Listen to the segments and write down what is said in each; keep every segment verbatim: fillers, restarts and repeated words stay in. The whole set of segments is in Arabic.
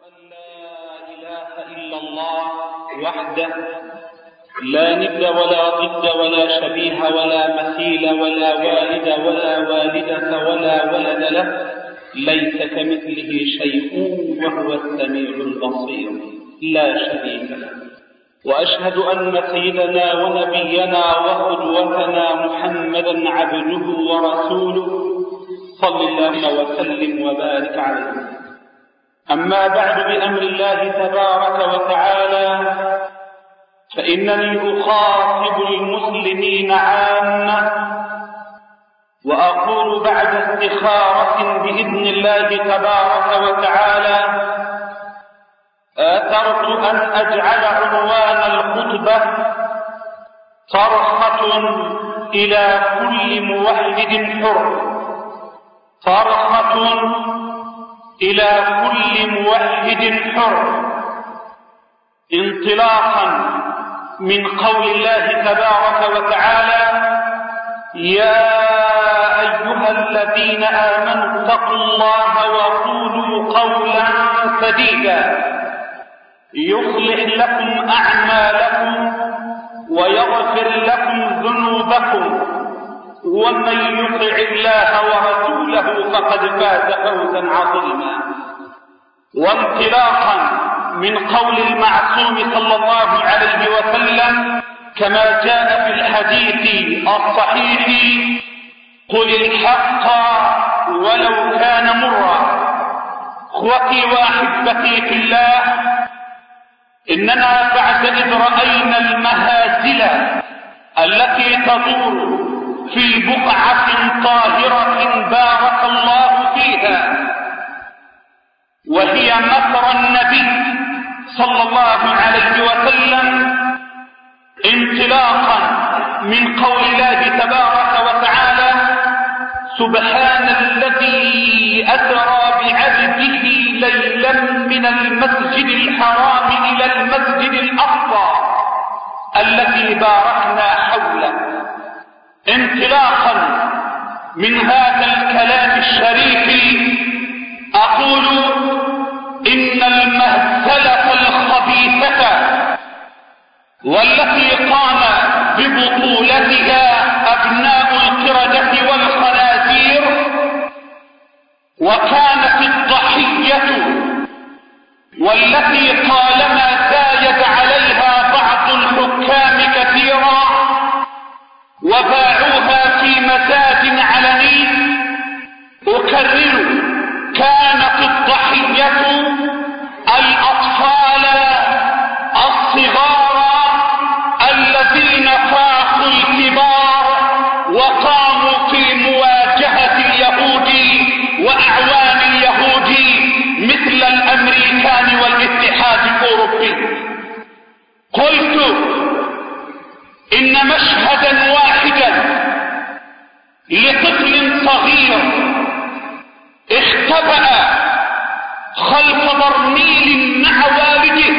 أن لا إله إلا الله وحده لا ند ولا ضد ولا شبيه ولا مثيل ولا والد ولا والدة ولا ولد له، ليس كمثله شيء وهو السميع البصير لا شريك له. وأشهد أن سيدنا ونبينا وقدوتنا محمدا عبده ورسوله صلى الله وسلم وبارك عليه. أما بعد، بأمر الله تبارك وتعالى فإنني أخاطب المسلمين عامة وأقول بعد استخارة بإذن الله تبارك وتعالى: آثرت أن أجعل عنوان الخطبة صرخة إلى كل موحد حر، صرخة إلى كل موحد حر، انطلاقا من قول الله تبارك وتعالى: يا أيها الذين آمنوا اتقوا الله وقولوا قولا سديدا يصلح لكم أعمالكم ويغفر لكم ذنوبكم ومن يطع الله ورسوله فقد فاز فوزا عظيما. وانطلاقا من قول المعصوم صلى الله عليه وسلم كما جاء في الحديث الصحيح: قل الحق ولو كان مرا. اخوتي واحبتي في الله، إننا بعد إذ رأينا المهازل التي تدور في بقعة طاهرة بارك الله فيها، وهي مثر النبي صلى الله عليه وسلم، انطلاقا من قول الله تبارك وتعالى: سبحان الذي أسرى بعبده ليلا من المسجد الحرام إلى المسجد الأقصى الذي باركنا حوله. انطلاقا من هذا الكلام الشريف أقول إن المهزلة الخبيثة والتي قام ببطولتها أبناء القردة والخنازير، وكانت الضحية والتي طالما زايد عليها بعض الحكام كثيرا وباعوها في مزاد علني، أكرر: كانت الضحية الأطفال الصغار الذين فاقوا الكبار وقاموا في مواجهة اليهود وأعوان اليهود مثل الأمريكان والاتحاد الأوروبي. قلت إن مشهدا واحدا لطفل صغير اختبأ خلف برميل مع والده،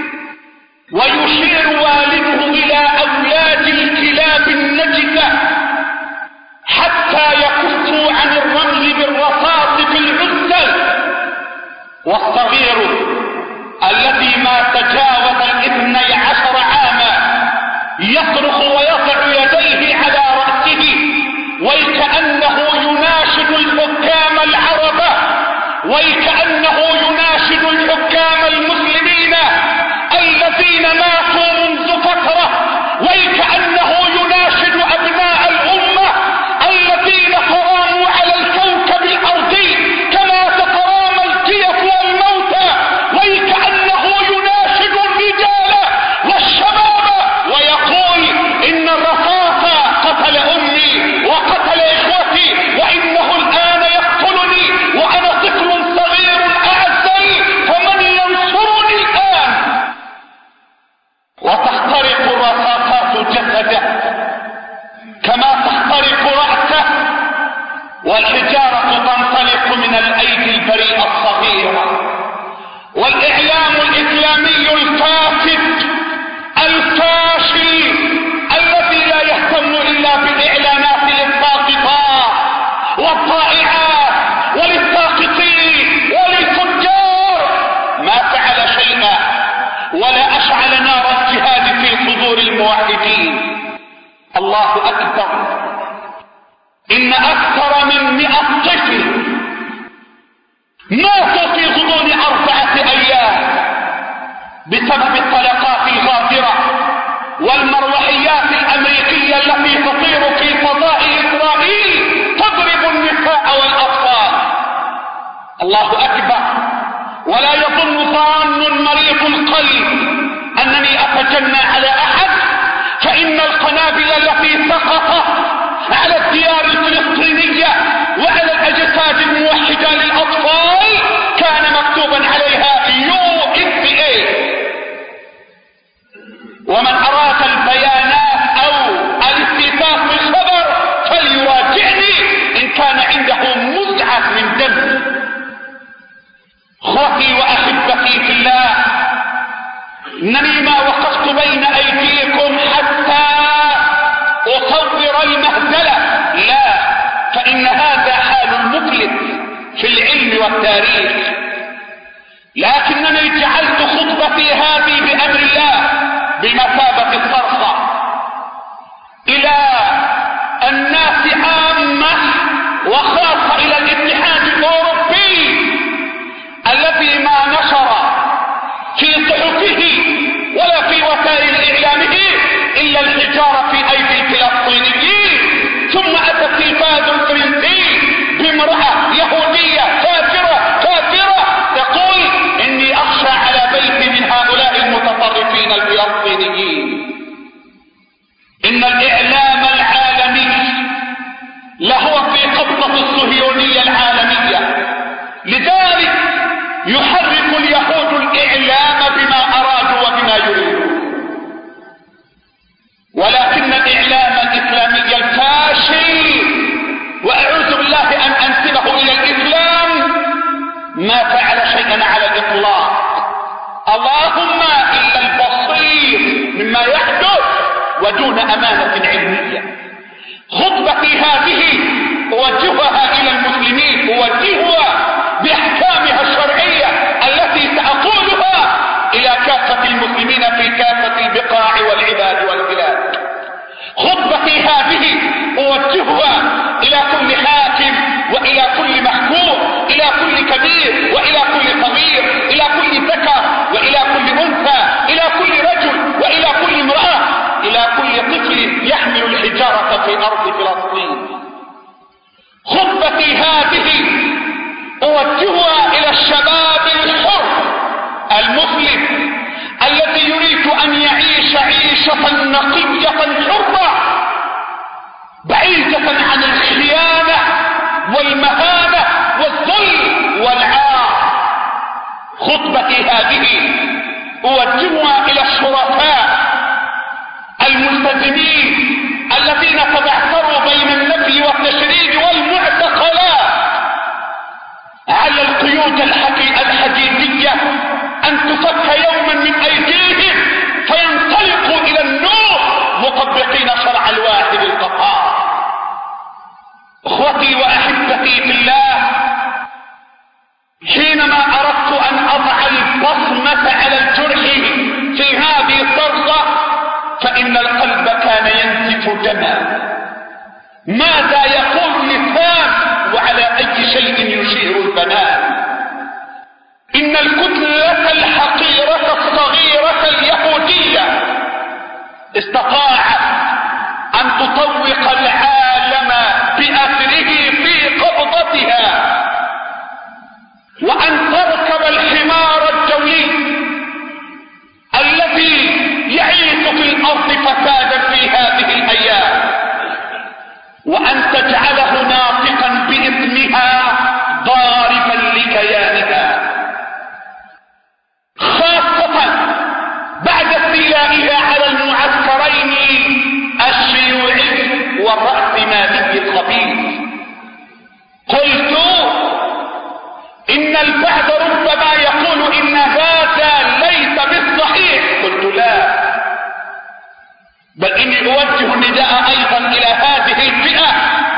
ويشير والده إلى أولاد الكلاب النجسة حتى يكفوا عن الرمل بالرصاص في العزل، والصغير الذي ما تجاوز الاثني عشر عاما يصرخ ويضع يديه على رأسه ويكأنه يناشد الحكام العرب، ويكأنه يناشد الحكام المسلمين الذين ماتوا منذ فترة، ويكأنه يناشد أبناء الأمة الذين تراموا على الكوكب الأرضي كما تترام الكيف والموتى، ويكأنه يناشد الرجال والشباب ويقول: إن الرصاص قتل أمي وقتل إخوتي، وإنه الآن يقتلني وأنا طفل صغير أعزل، فمن ينصرني الآن؟ وتخترق الرصاصات جسده ماتوا في غضون أربعة أيام بسبب الطلقات الغادرة والمروحيات الأمريكية التي تطير في فضاء إسرائيل تضرب النساء والأطفال. الله أكبر. ولا يظن ظان مريض القلب أنني أتجنى على أحد، فإن القنابل التي سقطت على الديار الفلسطينية وعلى الأجساد الموحدة للأطفال كان مكتوبا عليها يو إف إيه. ومن أراد البيانات أو الاستيثاق بالخبر فليراجعني إن كان عنده مزعة من دم. اخوتي واحبتي في الله، انني ما وقفت بين ايديكم حتى اصور المهزله، لا، فان هذا حال المفلس في العلم والتاريخ. لكنني جعلت خطبتي هذه بامر الله بمثابه الصرخه الى الناس عامه، وخاصه الى الاتحاد الاوروبي الذي ما نشر في صحفه ولا في وسائل اعلامه الا الحجاره في ايدي الفلسطينيين، ثم اتى التلفاز الفرنسي بامراه يهوديه كافره كافره تقول اني اخشى على بيتي من هؤلاء المتطرفين الفلسطينيين. ان الاعلام العالمي لهو في قبضه الصهيونيه العالميه، لذلك يحرك اليهود الإعلام بما أرادوا وبما يريدون. ولكن الإعلام الإسلامي الفاشل، وأعوذ بالله أن أنسبه إلى الإسلام، ما فعل شيئا على الإطلاق، اللهم إلا البسيط مما يحدث ودون أمانة علمية. خطبتي هذه أوجهها إلى المسلمين، أوجهها بأحكامها الشرعية التي سأقولها إلى كافة المسلمين في كافة البقاع والعباد والبلاد. خطبتي هذه أوجهها إلى كل حاكم وإلى كل محكوم، إلى كل كبير وإلى كل صغير، إلى كل ذكر وإلى كل أنثى، إلى كل رجل وإلى كل امرأة، إلى كل طفل يحمل الحجارة في أرض فلسطين. خطبتي هذه أوجهها إلى الشباب الحر المسلم الذي يريد أن يعيش عيشة نقية حرة بعيدة عن الخيانة والمهانة والذل والعار. خطبتي هذه أوجهها إلى الشرفاء الملتزمين الذين تبعثروا بين النفي والتشريد والمعتقلات، على القيود الحديدية أن تفك يوما من أيديهم فينطلقوا إلى النور مطبقين شرع الواحد القهار. اخوتي واحبتي في الله، حينما اردت ان اضع البصمة على الجرح في هذه الصرخة فان القلب كان ينزف دما. ماذا يقول اللسان وعلى اي شيء يشير البنان؟ ان الكتلة الحقيرة الصغيرة اليهودية استطاعت ان تطوق العالم بأثره في قبضتها، وأن تركب الحمار الجوي الذي يعيش في الأرض فسادا في هذه الأيام، وأن تجعله ناطقا باسمها ضاربا لكيانها، خاصة بعد استيلائها على المعسكرين الشيوعي والرأسمالي الخبيث. قلت إن البعض ربما يقول إن هذا ليس بالصحيح، قلت لا، بل إني أوجه النداء أيضا إلى هذه الفئة،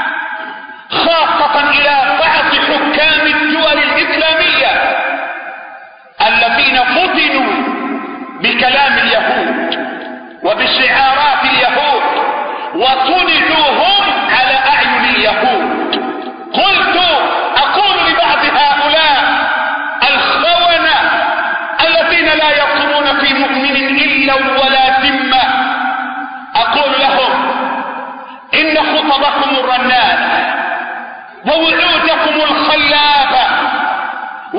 خاصة إلى بعض حكام الدول الإسلامية الذين فتنوا بكلام اليهود وبشعارات اليهود وسندوا هم على أعين اليهود. قلت أقول لبعض هؤلاء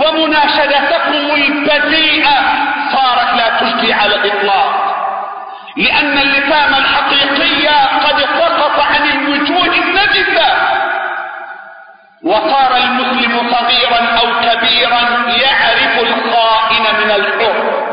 ومناشدتكم البذيئة صارت لا تجدي على الإطلاق، لأن اللثام الحقيقية قد سقط عن الوجوه النجسة، وصار المسلم صغيرا أو كبيرا يعرف الخائن من الحر.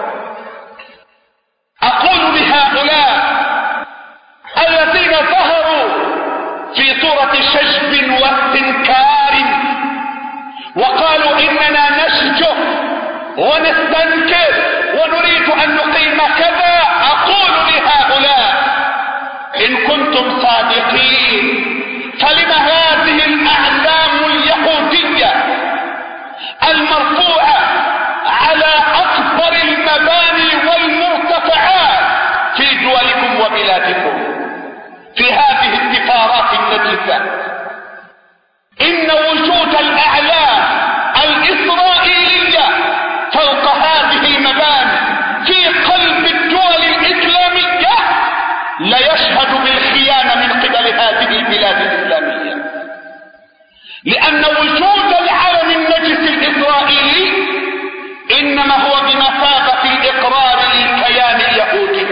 أقول لهؤلاء الذين ظهروا في صورة شجب واستنكار وقالوا إننا نشجب ونستنكر ونريد أن نقيم كذا، أقول لهؤلاء إن كنتم صادقين فلم هذه الأعلام اليهودية المرفوعة على أكبر المباني والمرتفعات في دولكم وبلادكم في هذه السفارات النجسة، إن وجود الأعلام الإسرائيلية فوق هذه المباني في قلب الدول الإسلامية لا يشهد بالخيانة من قبل هذه البلاد الإسلامية، لأن وجود العلم النجس الإسرائيلي إنما هو بمثابة الإقرار للكيان اليهودي.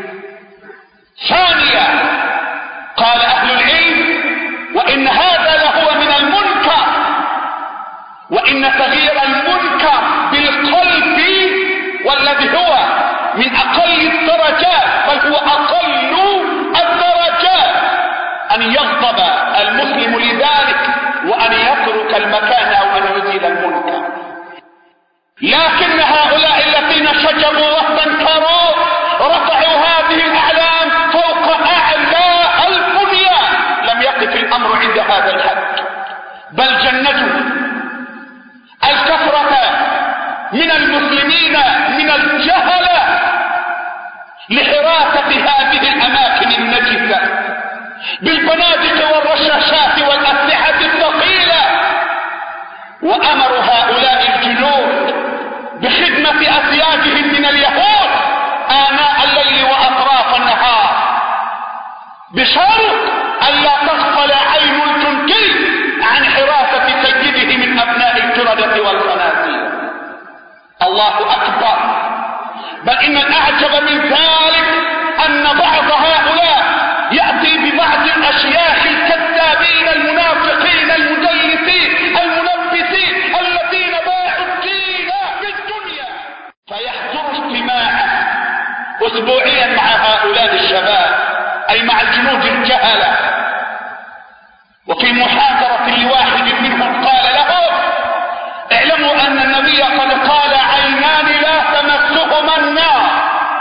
ثانيا، قال أهل العلم وإن هذا لهو من المنكر، وإن تغيير المنكر بالقلب والذي هو من أقل الدرجات بل هو أقل الدرجات أن يغضب المسلم لذلك وأن يترك المكان أو أن يزيل المنكر. لكن هؤلاء الذين شجبوا واستنكروا رفعوا هذه الأعلام فوق أعلى البنيان، لم يقف الأمر عند هذا الحد، بل جندوا الكثرة من المسلمين من الجهلة لحراسة هذه الأماكن النجسة بالبنادق والرشاشات والأسلحة الثقيلة، وأمروا هؤلاء الجنود بخدمة أسيادهم من اليهود آناء الليل وأطراف النهار بشرط ألا تغفل عين الجندي عن حراسة سيده من أبناء القردة والخنازير. الله أكبر. بل إن الأعجب من ذلك أن بعض هؤلاء يأتي ببعض الأشياخ الكذابين المنافقين المدلسين المنبسين الذين باعوا الدين بالدنيا فيحضر اجتماعا أسبوعيا مع هؤلاء الشباب أي مع الجنود الجهلة، وفي محاضرة لواحد منهم قال لهم اعلموا أن النبي قد قال عينان لا تمسهما النار،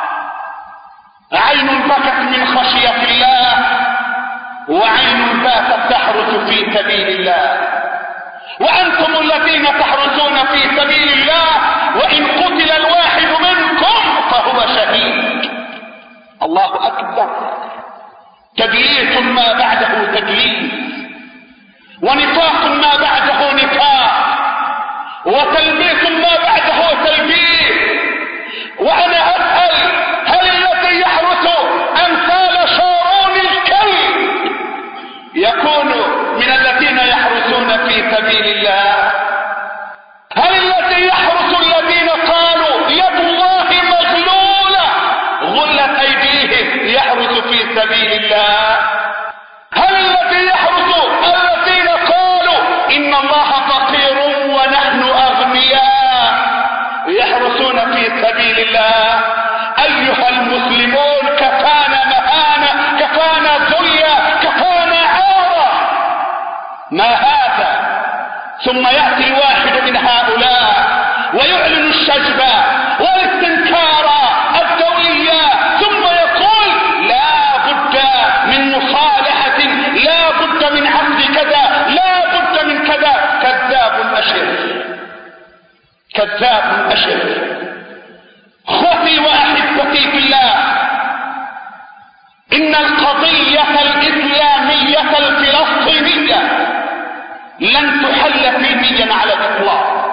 عين بكت من خشية الله وعين باتت تحرس في سبيل الله، وأنتم الذين تحرسون في سبيل الله وإن قتل الواحد منكم فهو شهيد. الله أكبر. تدليس ما بعده تدليس، ونفاق ما بعده نفاق، وتلبيس ما بعده تلبيس. وأنا أسأل هل الذي يحرس أمثال شارون الكلب يكون من الذين يحرسون في سبيل الله؟ هل الذي يحرس الذين قالوا يد الله مغلولة غلت أيديهم يحرس في سبيل الله؟ هل الذي يحرس الذين قالوا إن الله فقير ونحن أغنياء يحرسون في سبيل الله؟ أيها المسلمون كفانا مهانة، كفانا ذلة، كفانا عارة. ما هذا؟ ثم يأتي الواحد من هؤلاء ويعلن الشجب والاستنكار الدولية ثم يقول لا بد من مصالحة، لا بد من عقد كذا، لا بد من كذا. كذاب أشر، كذاب أشر. اخوتي واحبتي في الله، ان القضية الاسلامية الفلسطينية لن تحل سلميا على الاطلاق،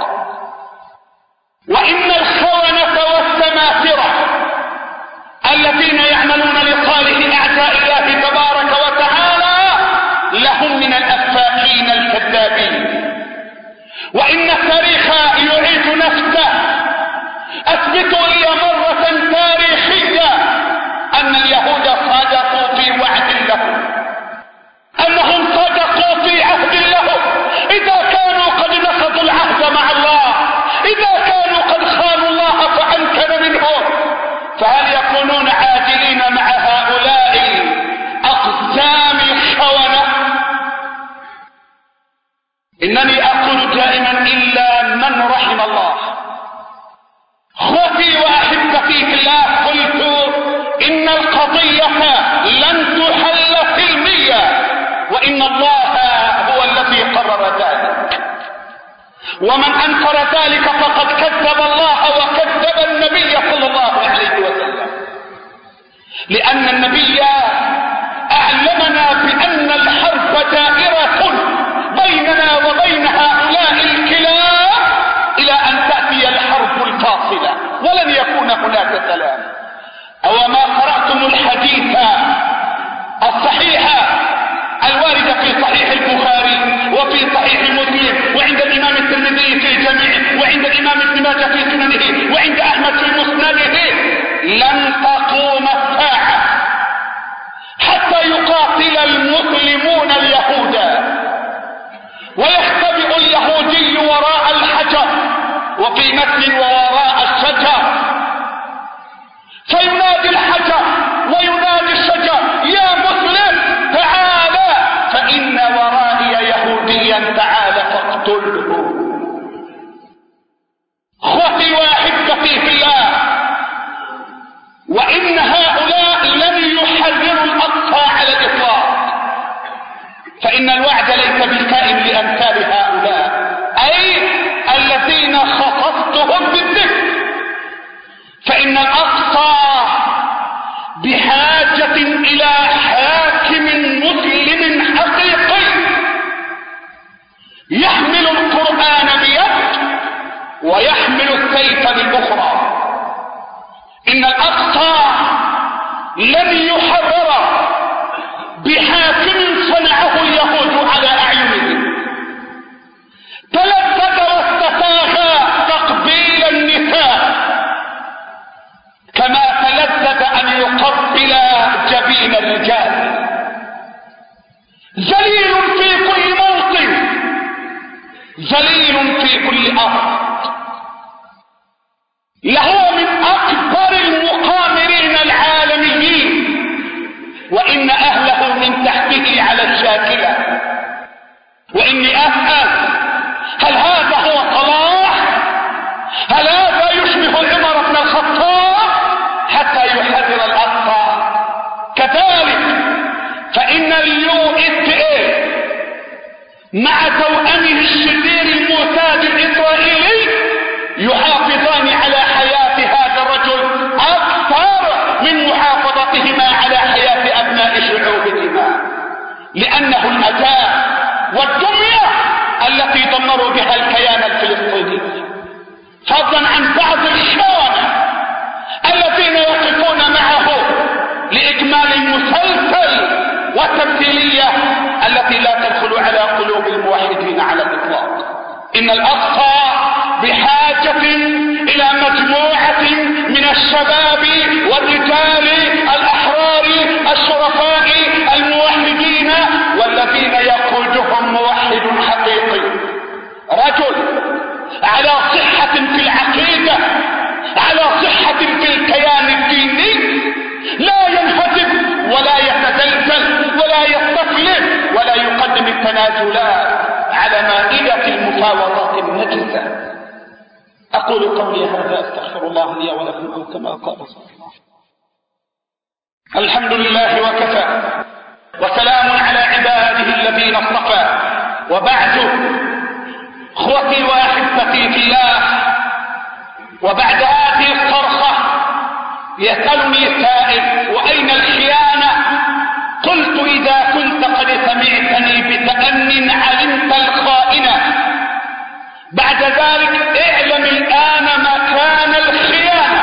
وان الخونة والسماسرة الذين يعملون لصالح اعداء الله تبارك وتعالى لهم من الافاكين الكذابين، وان التاريخ يعيد نكتة. اثبتوا لي مرة تاريخية ان اليهود صدقوا في وعد لهم، انهم صدقوا في عهد لهم. اذا كانوا قد نقضوا العهد مع الله، اذا كانوا قد خانوا الله فامكن منهم، فهل يكونون عادلين مع هؤلاء اقزام الخونة؟ انني اقول دائما الا من رحم الله. اخوتي واحبتي في الله، قلت ان القضية لن تحل سلميا، وان الله هو الذي قرر ذلك، ومن انكر ذلك فقد كذب الله وكذب النبي صلى الله عليه وسلم، لان النبي اعلمنا بان الحرب دائرة بيننا وبين هؤلاء الكلاب الى ان تأتي الحرب الفاصلة، ولن يكون هناك سلام. او ما قرأتم الحديث الصحيح الواردة في صحيح البخاري وفي صحيح مسلم وعند الامام الترمذي في جميعه وعند الامام ابن ماجه في سننه وعند احمد في مسنده، لن تقوم الساعة حتى يقاتل المسلمون اليهود، ويختبئ اليهودي وراء الحجر وفي متن ووراء الشجر، فينادي الحجر وينادي الشجر: يا مسلم تعالى فإن ورائي يهوديا، تعالى فاقتله. اخوتي واحبتي في الله، وإن هؤلاء لن يحرروا الأقصى على الإطلاق، فإن الوعد ليس بالكائن لأمثال هؤلاء، أي الذين خصصتهم بالذكر، فإن الأقصى بحاجة إلى حاكم مسلم حقيقي يحمل القرآن بيد ويحمل السيف بالأخرى. إن الأقصى لن يحرر بحاكم صنعه اليهود على أعينهم، تلذذ واستساغ تقبيل النساء كما تلذذ أن يقبل جبين الرجال. ذليل في كل موطن، ذليل في كل أرض، لهو من أكبر المقامرين العالميين، وإن أهله من تحته على الشاكلة. وإني أسأل: هل هذا هو صلاح؟ هل هذا يشبه عمر بن الخطاب حتى يحرر الأقصى؟ كذلك فإن اليو اس اي مع توأمه الشرير المعتاد الإسرائيلي يحافظان على حياة هذا الرجل أكثر من محافظتهما على حياة أبناء شعوبهما، لأنه الأداة والدمية التي دمروا بها الكيان الفلسطيني، فضلا عن بعض الشوارع الذين يقفون معه لإكمال المسلسل والتمثيلية التي لا تدخل على قلوب الموحدين على الإطلاق. إن الأقصى بحاجة إلى مجموعة من الشباب والرجال الأحرار الشرفاء الموحدين، والذين يقودهم موحد حقيقي، رجل على صحة في العقيدة، على صحة في الكيان الديني، لا ينهزم ولا يتزلزل ولا يستسلم ولا يقدم التنازلات على مائدة المفاوضات النجسة. أقول قولي هذا، أستغفر الله لي ولكم، أو كما قال صلى الله عليه وسلم: الحمد لله وكفى، وسلام على عباده الذين اصطفى، وبعد. اخوتي واحبتي في الله، وبعد هذه الصرخة يسألني سائل: وأين الخيانة؟ قلت: إذا كنت قد سمعتني بتأن علمت الخائنة، بعد ذلك اعلم الآن مكان الخيانة.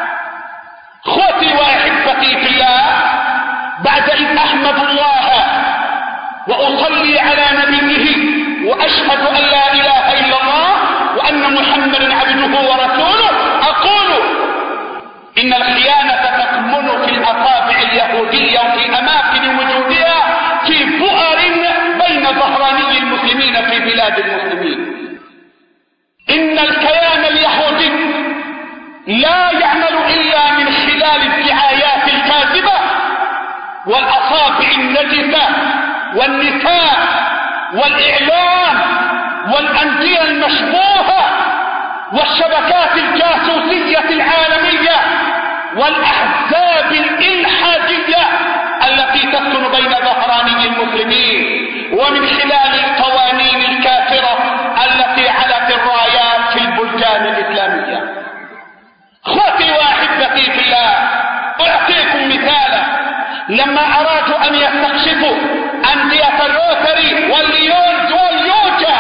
اخوتي واحبتي في الله، بعد إذ أحمد الله وأصلي على نبيه وأشهد أن لا إله إلا الله وأن محمدا عبده لا يعمل إلا من خلال الدعايات الكاذبة والأصابع النجسة والنساء والإعلام والأندية المشبوهة والشبكات الجاسوسية العالمية والأحزاب الإلحادية التي تسكن بين ظهراني المسلمين، ومن خلال القوانين الكافرة التي علت الرايات في البلدان الإسلامية. اخوتي واحبتي في الله، أعطيكم مثالا. لما أرادوا أن يستكشفوا أندية الروتري والليونز واليوجا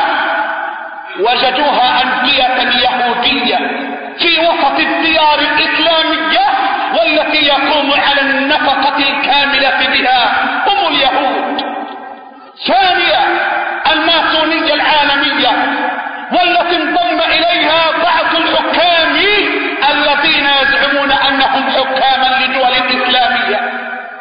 وجدوها أندية يهودية في وسط الديار الإسلامية، والتي يقوم على النفقة الكاملة بها هم اليهود. ثانيا الماسونية العالمية، والتي انضم إليها بعض الحكام الذين يزعمون أنهم حكاما لدول إسلامية.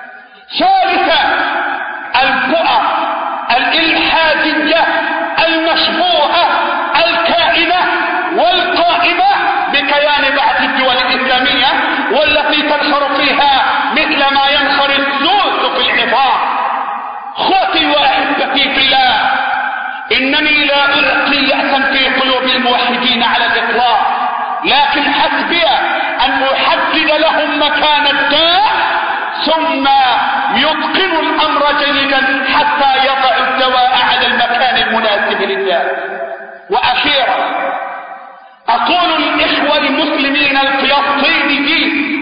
ثالثا البؤر الإلحادية المشبوهة الكائنة والقائمة بكيان بعض الدول الإسلامية، والتي تنخر فيها مثل ما ينخر السوس في العظام. اخوتي واحبتي في الله، إنني لا ألقي يأسا في قلوب الموحدين على الإطلاق، لكن حسبي أن أحدد لهم مكان الداء ثم يتقن الأمر جيدا حتى يضع الدواء على المكان المناسب للداء. وأخيرا أقول للإخوة المسلمين الفلسطينيين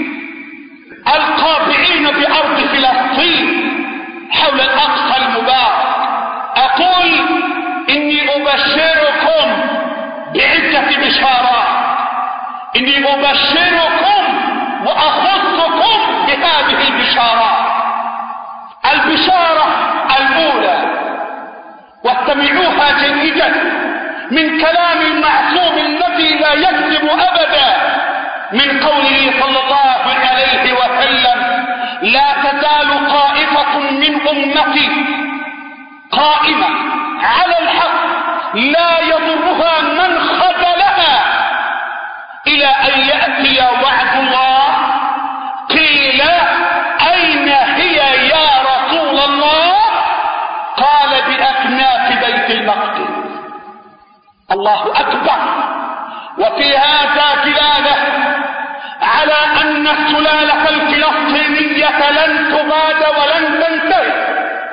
القابعين بأرض فلسطين حول الأقصى المبارك، أقول إني أبشركم بعدة بشارات، إني أبشركم وأخصكم بهذه البشارات. البشارة الأولى، واستمعوها جيدا من كلام المعصوم الذي لا يكذب أبدا، من قوله صلى الله عليه وسلم: لا تزال طائفة من أمتي قائمة على الحق لا يضرها من خذلها إلى أن يأتي وعد الله. قيل: أين هي يا رسول الله؟ قال: بأكناف بيت المقدس. الله أكبر. وفي هذا دلالة على أن السلالة الفلسطينية لن تباد ولن تنتهي،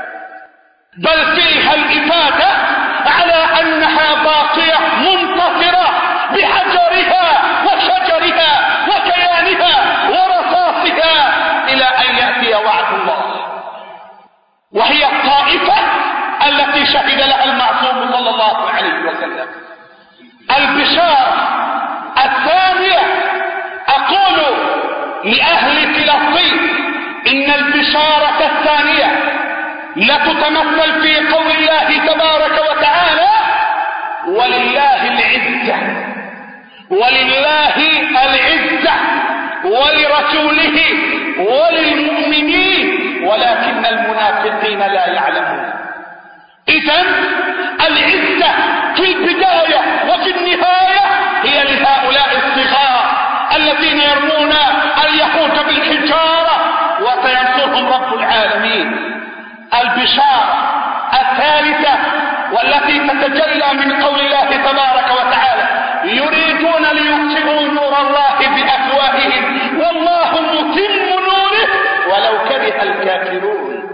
بل فيها الإفادة على أنها باقية منتصرة بحجرها وشجرها وكيانها ورصاصها إلى أن يأتي وعد الله. وهي الطائفة التي شهد لها المعصوم صلى الله عليه وسلم. البشارة الثانية، أقول لأهل فلسطين إن البشارة الثانية لتتمثل في قول الله تبارك وتعالى: ولله العزة، ولله العزة ولرسوله وللمؤمنين ولكن المنافقين لا يعلمون. إذن العزة في البداية وفي النهاية هي لهؤلاء الصغار الذين يرمون اليهود بالحجارة، وسينصرهم رب العالمين. البشارة الثالثة والتي تتجلى من قول الله تبارك وتعالى: يريدون ليطفئوا نور الله بأفواههم والله متم نوره ولو كره الكافرون.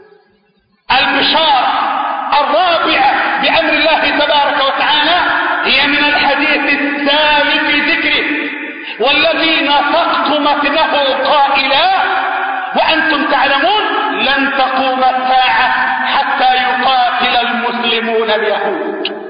البشارة الرابعة بأمر الله تبارك وتعالى هي من الحديث الثاني في ذكره، والذي نطقت متنه قائلا: وأنتم تعلمون لن تقوم الساعة حتى يقاتل المسلمون اليهود.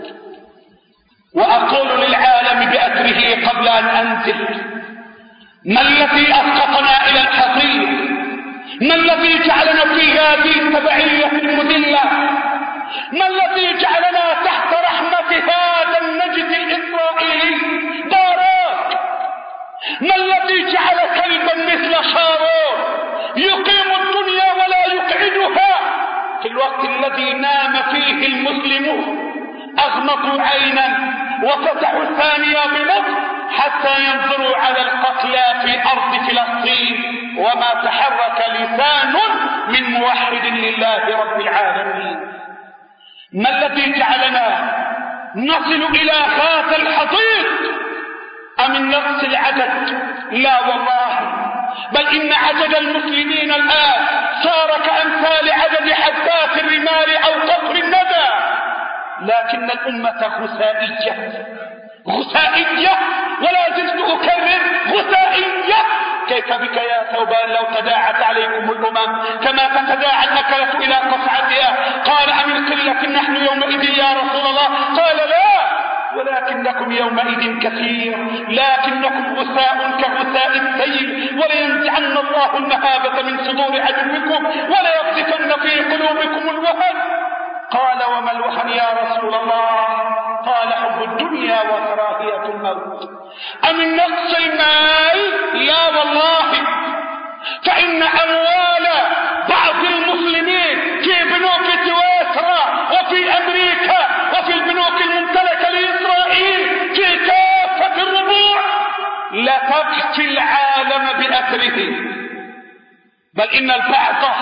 وأقول للعالم بأسره قبل أن أنزل: ما الذي أسقطنا إلى الحصير؟ ما الذي جعلنا في هذه التبعية المذلة؟ ما الذي جعلنا تحت رحمة هذا النجد الإسرائيلي باراك؟ ما الذي جعل كلبا مثل شارون يقيم الدنيا ولا يقعدها في الوقت الذي نام فيه المسلمون؟ أغمضوا عينا وفتحوا الثانية بمصر حتى ينظروا على القتلى في أرض فلسطين وما تحرك لسان من موحد لله رب العالمين. ما الذي جعلنا نصل إلى هذا الحضيض؟ أم النقص العدد؟ لا والله، بل إن عدد المسلمين الآن صار كأمثال عدد حبات الرمال أو قطر الندى، لكن الأمة غثائية غثائية، ولا زلت أكرر غثائية. كيف بك يا ثوبان لو تداعت عليكم الأمم كما تتداعى الأكلة إلى قصعتها؟ قال أمن قلة نحن يومئذ يا رسول الله؟ قال لا، ولكنكم يومئذ كثير، لكنكم غثاء كغثاء السيل، ولينزعن الله المهابة من صدور عدوكم وليقذفن في قلوبكم الوهن. قال وما الوهن يا رسول الله؟ قال حب الدنيا وكراهية الموت. أم النقص المال؟ لا والله، فإن أموال بعض المسلمين في بنوك سويسرا وفي أمريكا وفي البنوك الممتلكة لإسرائيل في كافة الربوع لا تكفي العالم بأثره، بل إن البعض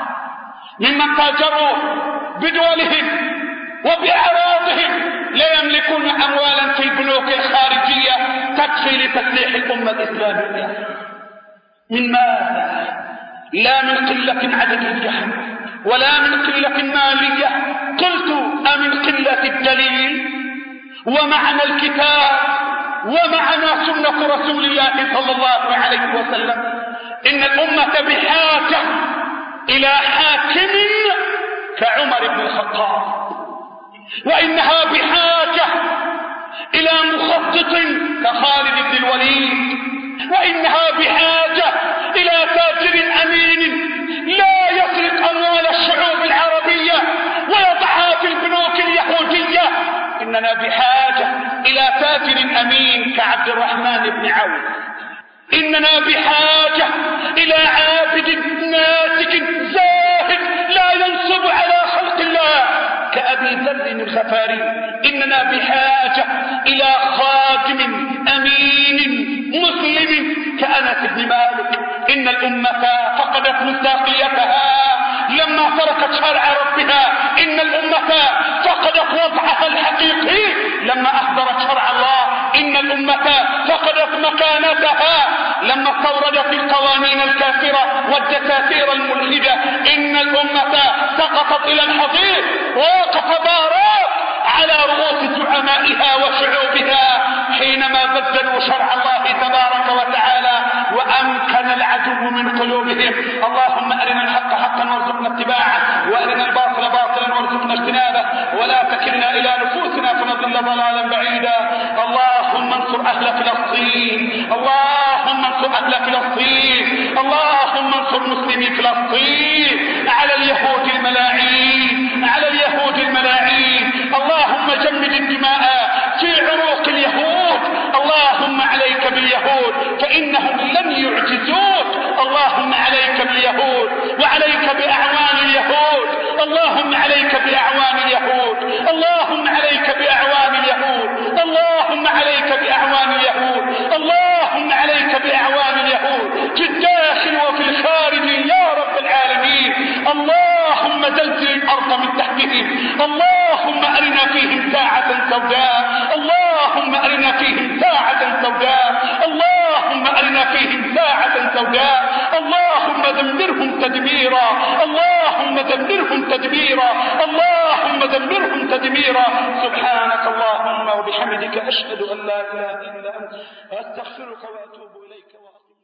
ممن تاجروا بدولهم وبأعراضهم لا يملكون أموالا في البنوك الخارجية تكفي لتسليح الأمة الإسلامية. من ماذا؟ لا من قلة عددية ولا من قلة مالية. قلت أمن قلة الدليل ومعنى الكتاب ومعنى سنة رسول الله صلى الله عليه وسلم. إن الأمة بحاجة إلى حاكم كعمر بن الخطاب، وإنها بحاجة إلى مخطط كخالد بن الوليد، وإنها بحاجة إلى تاجر أمين لا يسرق أموال الشعوب العربية ويضعها في البنوك اليهودية. إننا بحاجة إلى تاجر أمين كعبد الرحمن بن عوف. إننا بحاجة إلى عابد ناسك زاهد لا ينصب على خلق الله كأبي ذر الغفاري. إننا بحاجة إلى خادم أمين مسلم كأنس بن مالك. إن الأمة فقدت مصداقيتها لما تركت شرع ربها. إن الأمة فقدت وضعها الحقيقي لما أحضرت شرع الله. إن الأمة فقدت مكانتها لما استوردت القوانين الكافرة والدساتير الملحدة. إن الأمة سقطت إلى الحضيض ووقف بارات على رؤوس زعمائها وشعوبها حينما بدلوا شرع الله تبارك وتعالى وأمكن العدو من قلوبهم. اللهم أرنا الحق حقا وارزقنا اتباعه، وأرنا الباطل باطلا وارزقنا اجتنابه، ولا تكلنا إلى نفوسنا فنضل ضلالا بعيدا. اللهم انصر أهل فلسطين، اللهم انصر أهل فلسطين، اللهم انصر مسلمي فلسطين على اليهود الملاعين، على اليهود الملاعين. اللهم جمد الدماء في عروق اليهود. اللهم عليك باليهود فإنهم لن يعجزوك. اللهم عليك باليهود وعليك بأعوان اليهود. اللهم عليك بأعوان اليهود. اللهم عليك بأعوان اليهود. اللهم عليك بأعوان اليهود. اللهم عليك بأعوان اليهود في الداخل وفي الخارج يا رب العالمين. اللهم زلزل الأرض من تحتهم. اللهم أرنا فيهم ساعة سوداء. اللهم أرنا فيهم ساعة سوداء. اللهم أرنا فيهم ساعة سوداء. اللهم دمرهم تدميرا. اللهم دمرهم تدميرا. اللهم دمرهم تدميرا. سبحانك اللهم وبحمدك أشهد أن لا إله إلا أنت أستغفرك وأتوب إليك.